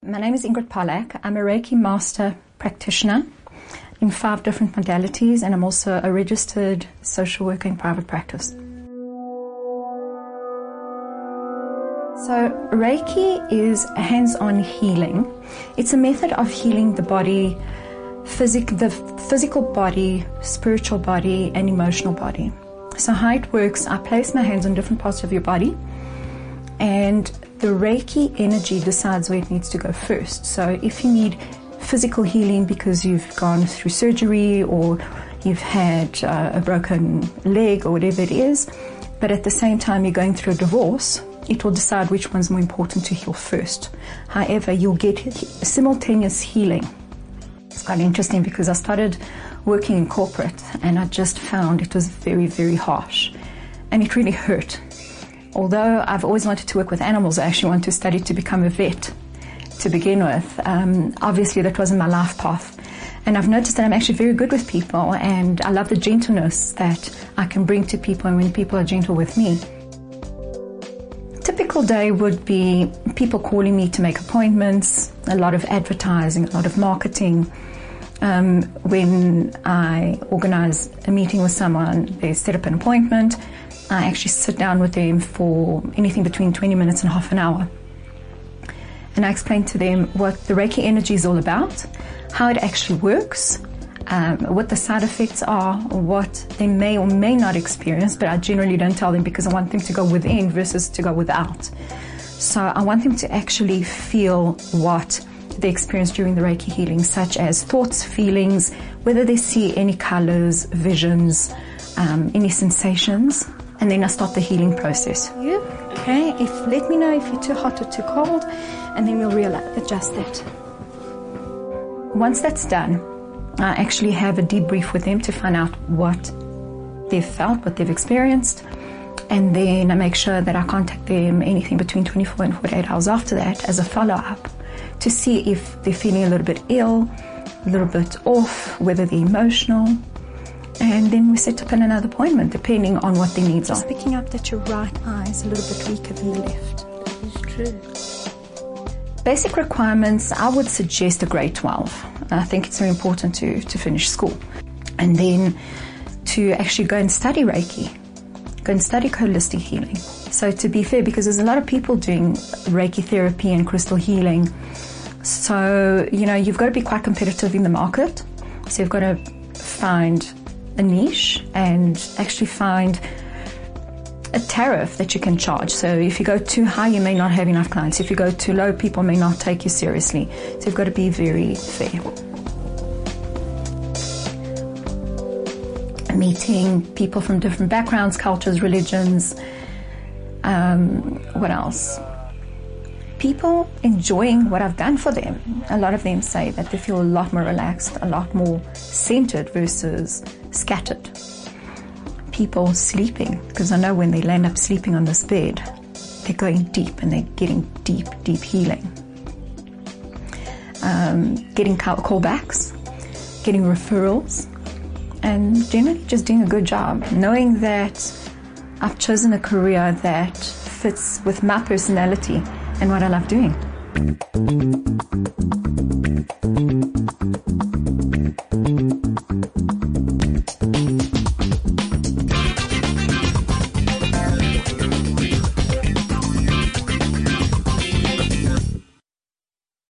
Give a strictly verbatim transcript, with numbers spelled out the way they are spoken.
My name is Ingrid Pollack. I'm a Reiki Master Practitioner in five different modalities, and I'm also a registered social worker in private practice. So Reiki is hands-on healing. It's a method of healing the body, physic, the physical body, spiritual body, and emotional body. So how it works, I place my hands on different parts of your body, and the Reiki energy decides where it needs to go first. So if you need physical healing because you've gone through surgery or you've had uh, a broken leg or whatever it is, but at the same time you're going through a divorce, it will decide which one's more important to heal first. However, you'll get simultaneous healing. It's quite interesting because I started working in corporate and I just found it was very, very harsh, and it really hurt. Although I've always wanted to work with animals, I actually wanted to study to become a vet to begin with. Um, obviously that wasn't my life path. And I've noticed that I'm actually very good with people, and I love the gentleness that I can bring to people and when people are gentle with me. Typical day would be people calling me to make appointments, a lot of advertising, a lot of marketing. Um, when I organize a meeting with someone, they set up an appointment. I actually sit down with them for anything between twenty minutes and half an hour. And I explain to them what the Reiki energy is all about, how it actually works, um, what the side effects are, what they may or may not experience, but I generally don't tell them because I want them to go within versus to go without. So I want them to actually feel what they experience during the Reiki healing, such as thoughts, feelings, whether they see any colors, visions, um, any sensations. And then I start the healing process. You, okay, if let me know if you're too hot or too cold, and then we'll readjust that. Once that's done, I actually have a debrief with them to find out what they've felt, what they've experienced, and then I make sure that I contact them anything between twenty-four and forty-eight hours after that as a follow-up to see if they're feeling a little bit ill, a little bit off, whether they're emotional. And then we set up in another appointment, depending on what their needs are. Just picking up that your right eye is a little bit weaker than the left. It's true. Basic requirements, I would suggest a grade twelve. I think it's very important to, to finish school. And then to actually go and study Reiki, go and study holistic healing. So to be fair, because there's a lot of people doing Reiki therapy and crystal healing, so, you know, you've got to be quite competitive in the market. So you've got to find a niche and actually find a tariff that you can charge. So if you go too high, you may not have enough clients. If you go too low, people may not take you seriously. So you've got to be very fair. Meeting people from different backgrounds, cultures, religions. Um, what else? People enjoying what I've done for them. A lot of them say that they feel a lot more relaxed, a lot more centered versus scattered. People sleeping, because I know when they land up sleeping on this bed, they're going deep and they're getting deep, deep healing. Um, getting call- callbacks, getting referrals, and generally just doing a good job, knowing that I've chosen a career that fits with my personality and what I love doing.